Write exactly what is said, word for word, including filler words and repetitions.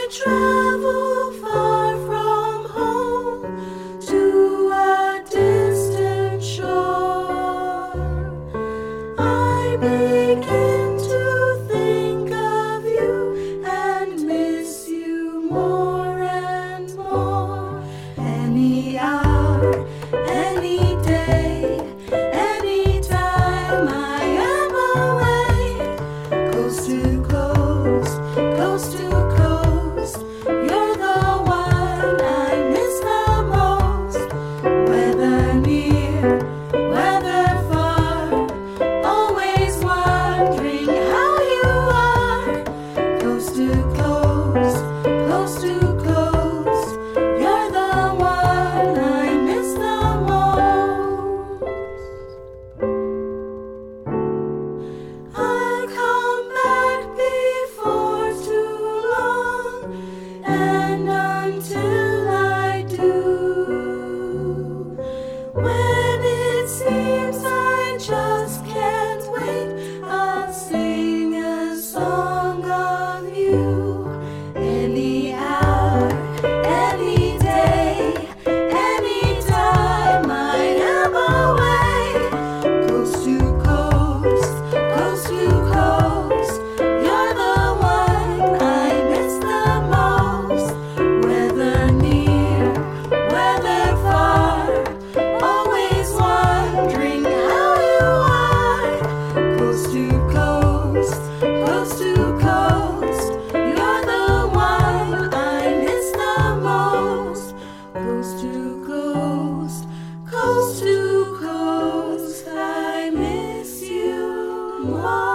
travel far from home to a distant shore, I begin to think of you and miss you more and more. Any hour, any day, any time I am away, coast to coast, coast to coast, you're the one I miss the most. Whether near, whether far, always wondering how you are. Coast to coast, coast to coast, you're the one I miss the most. I'll come back before too long, and until I do, when it seems I just can't wait, I'll sing a song of you. Any hour, any day, any time I am away, coast to coast, coast to coast, you're the one I miss the most. Whether near, whether far, always wondering how you are. Coast to coast, coast to coast, you're the one I miss the most. Coast to coast, coast to coast, I miss you more.